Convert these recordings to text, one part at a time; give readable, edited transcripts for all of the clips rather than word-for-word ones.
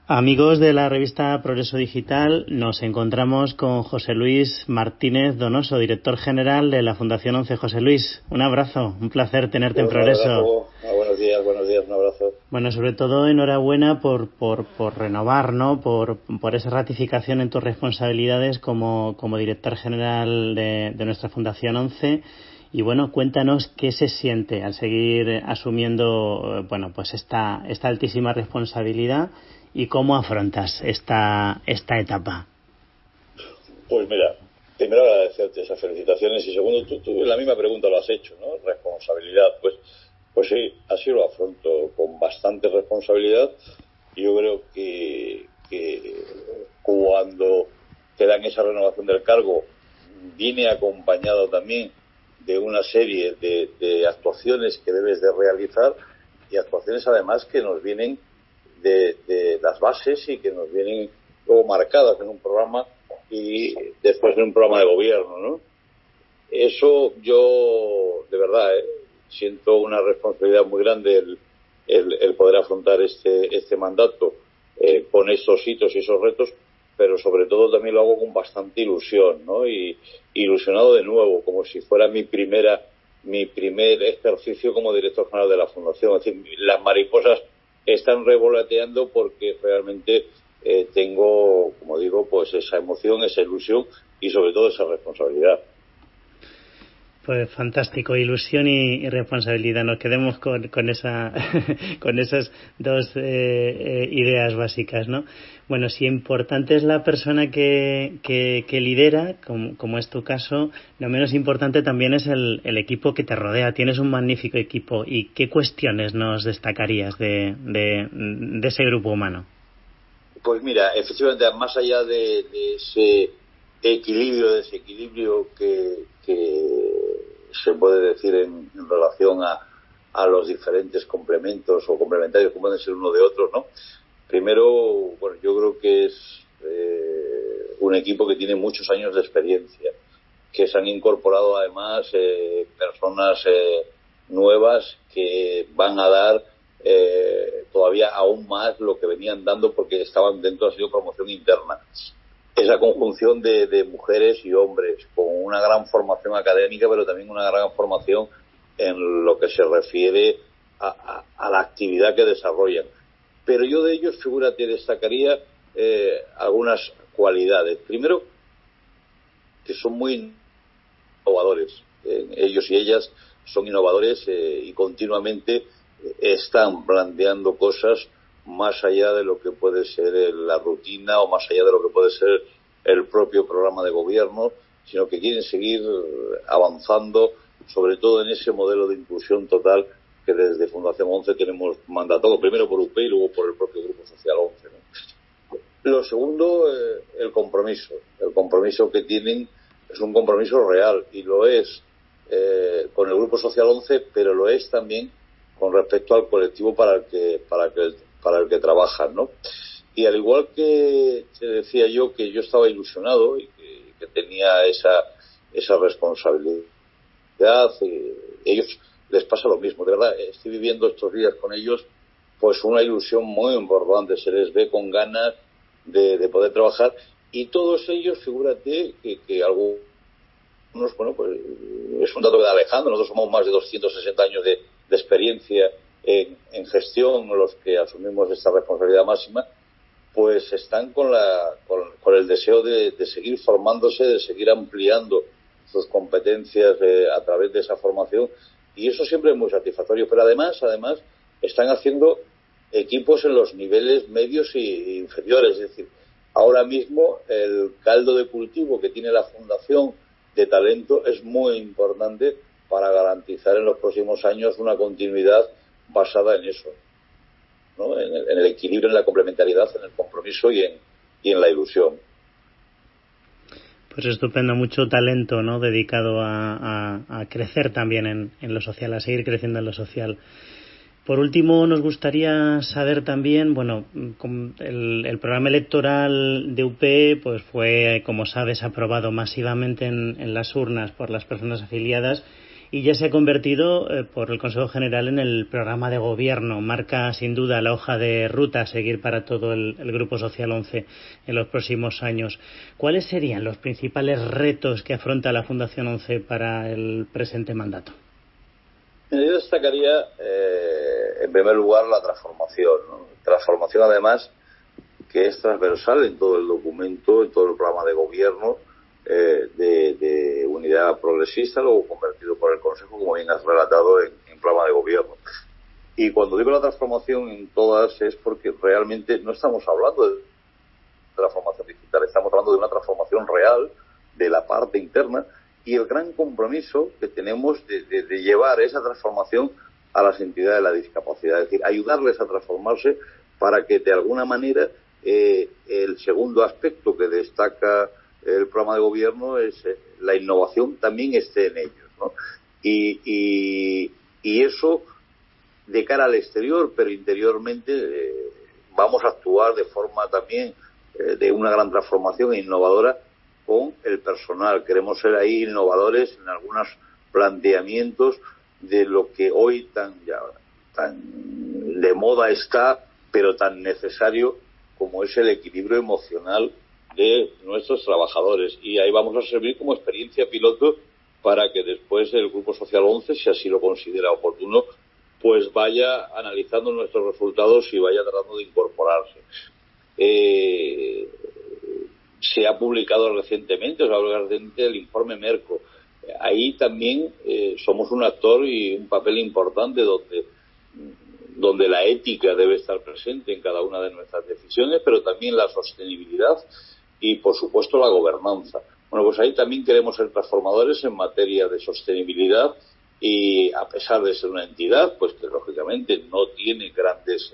Amigos de la revista Progreso Digital, nos encontramos con José Luis Martínez Donoso, director general de la Fundación 11. José Luis, un abrazo, un placer tenerte en Progreso. Abrazo. Buenos días, un abrazo. Bueno, sobre todo enhorabuena por renovar, ¿no? Por esa ratificación en tus responsabilidades como director general de nuestra Fundación 11. Y bueno, cuéntanos qué se siente al seguir asumiendo, bueno, pues esta altísima responsabilidad. ¿Y cómo afrontas esta etapa? Pues mira, primero agradecerte esas felicitaciones y segundo, tú la misma pregunta lo has hecho, ¿no? Responsabilidad, pues sí, así lo afronto con bastante responsabilidad. Yo creo que cuando te dan esa renovación del cargo viene acompañado también de una serie de actuaciones que debes de realizar y actuaciones además que nos vienen de las bases y que nos vienen luego marcadas en un programa y después en un programa de gobierno, ¿no? Eso yo, de verdad, siento una responsabilidad muy grande el poder afrontar este mandato con estos hitos y esos retos, pero sobre todo también lo hago con bastante ilusión, ¿no? Y ilusionado de nuevo, como si fuera mi primer ejercicio como director general de la Fundación. Es decir, las mariposas están revoloteando porque realmente tengo, como digo, pues esa emoción, esa ilusión y sobre todo esa responsabilidad. Pues fantástico, ilusión y responsabilidad. Nos quedemos con esas dos ideas básicas, ¿no? Bueno, si importante es la persona que lidera, como es tu caso, lo menos importante también es el equipo que te rodea. Tienes un magnífico equipo. ¿Y qué cuestiones nos destacarías de ese grupo humano? Pues mira, efectivamente, más allá de ese desequilibrio que se puede decir en relación a los diferentes complementos o complementarios que pueden ser uno de otros, ¿no? Primero, bueno, yo creo que es un equipo que tiene muchos años de experiencia, que se han incorporado además personas nuevas que van a dar todavía aún más lo que venían dando porque estaban dentro, ha sido promoción interna. Esa conjunción de mujeres y hombres con una gran formación académica, pero también una gran formación en lo que se refiere a la actividad que desarrollan. Pero yo de ellos, figúrate, destacaría algunas cualidades. Primero, que son muy innovadores. Ellos y ellas son innovadores y continuamente están planteando cosas más allá de lo que puede ser la rutina o más allá de lo que puede ser el propio programa de gobierno, sino que quieren seguir avanzando, sobre todo en ese modelo de inclusión total que desde Fundación 11 tenemos mandatado, primero por UP y luego por el propio Grupo Social 11, ¿no? Lo segundo, el compromiso que tienen es un compromiso real y lo es con el Grupo Social 11, pero lo es también con respecto al colectivo para el que trabajan, ¿no? Y al igual que te decía yo que yo estaba ilusionado y que tenía esa responsabilidad, ellos les pasa lo mismo. De verdad, estoy viviendo estos días con ellos pues una ilusión muy importante, se les ve con ganas de poder trabajar y todos ellos, figúrate que algunos, bueno, pues es un dato que da Alejandro, nosotros somos más de 260 años de experiencia en gestión, los que asumimos esta responsabilidad máxima, pues están con el deseo de seguir formándose, de seguir ampliando sus competencias a través de esa formación, y eso siempre es muy satisfactorio. Pero además están haciendo equipos en los niveles medios e inferiores, es decir, ahora mismo el caldo de cultivo que tiene la Fundación de talento es muy importante para garantizar en los próximos años una continuidad basada en eso, ¿no? En el equilibrio, en la complementariedad, en el compromiso y en la ilusión. Pues estupendo, mucho talento, ¿no? Dedicado a crecer también en lo social, a seguir creciendo en lo social. Por último, nos gustaría saber también, bueno, el programa electoral de UP pues fue, como sabes, aprobado masivamente en las urnas por las personas afiliadas y ya se ha convertido por el Consejo General en el programa de gobierno. Marca sin duda la hoja de ruta a seguir para todo el Grupo Social 11 en los próximos años. ¿Cuáles serían los principales retos que afronta la Fundación 11 para el presente mandato? Yo destacaría, en primer lugar, la transformación, ¿no? Transformación, además, que es transversal en todo el documento, en todo el programa de gobierno de unidad progresista, luego convertido por el Consejo, como bien has relatado, en programa de gobierno. Y cuando digo la transformación en todas es porque realmente no estamos hablando de transformación digital, estamos hablando de una transformación real de la parte interna y el gran compromiso que tenemos de llevar esa transformación a las entidades de la discapacidad, es decir, ayudarles a transformarse para que de alguna manera el segundo aspecto que destaca el programa de gobierno es la innovación también esté en ellos, ¿no? Y eso de cara al exterior, pero interiormente vamos a actuar de forma también de una gran transformación e innovadora con el personal. Queremos ser ahí innovadores en algunos planteamientos de lo que hoy tan de moda está, pero tan necesario como es el equilibrio emocional de nuestros trabajadores. Y ahí vamos a servir como experiencia piloto para que después el Grupo Social 11, si así lo considera oportuno, pues vaya analizando nuestros resultados y vaya tratando de incorporarse. Se ha publicado recientemente, el informe Merco. Ahí también somos un actor y un papel importante donde la ética debe estar presente en cada una de nuestras decisiones, pero también la sostenibilidad y, por supuesto, la gobernanza. Bueno, pues ahí también queremos ser transformadores en materia de sostenibilidad y, a pesar de ser una entidad, pues que lógicamente no tiene grandes,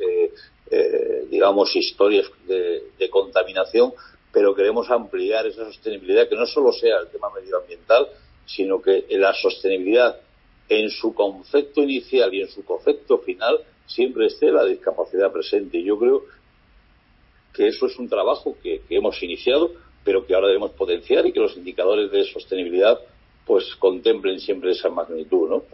historias de contaminación, pero queremos ampliar esa sostenibilidad, que no solo sea el tema medioambiental, sino que la sostenibilidad en su concepto inicial y en su concepto final siempre esté la discapacidad presente. Y yo creo que eso es un trabajo que hemos iniciado, pero que ahora debemos potenciar y que los indicadores de sostenibilidad pues contemplen siempre esa magnitud, ¿no?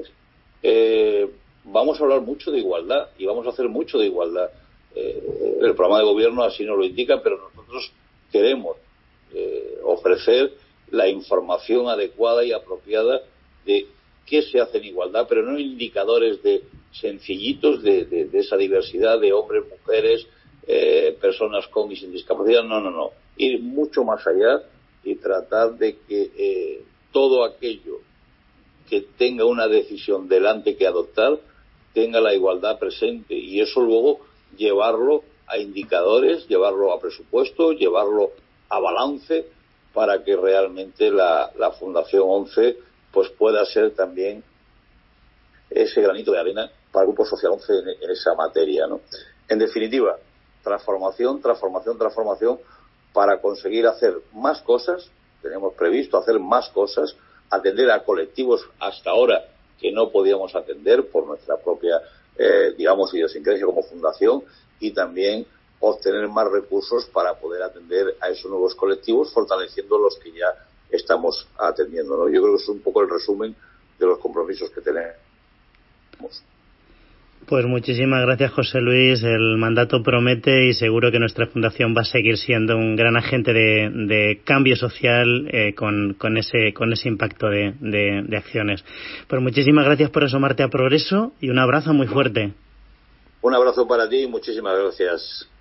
Vamos a hablar mucho de igualdad y vamos a hacer mucho de igualdad. El programa de gobierno así nos lo indica, pero nosotros queremos ofrecer la información adecuada y apropiada de qué se hace en igualdad, pero no indicadores sencillitos de esa diversidad de hombres, mujeres, personas con y sin discapacidad. No. Ir mucho más allá y tratar de que todo aquello que tenga una decisión delante que adoptar tenga la igualdad presente, y eso luego llevarlo a indicadores, llevarlo a presupuesto, llevarlo a balance, para que realmente la Fundación 11 pues pueda ser también ese granito de arena para el Grupo Social 11 en esa materia, ¿no? En definitiva, transformación para conseguir hacer más cosas. Tenemos previsto hacer más cosas, atender a colectivos hasta ahora que no podíamos atender por nuestra propia, idiosincrasia como fundación, y también obtener más recursos para poder atender a esos nuevos colectivos, fortaleciendo los que ya estamos atendiendo, ¿no? Yo creo que es un poco el resumen de los compromisos que tenemos. Pues muchísimas gracias, José Luis. El mandato promete y seguro que nuestra fundación va a seguir siendo un gran agente de cambio social con ese impacto de acciones. Pues muchísimas gracias por asomarte a Progreso y un abrazo muy fuerte. Un abrazo para ti y muchísimas gracias.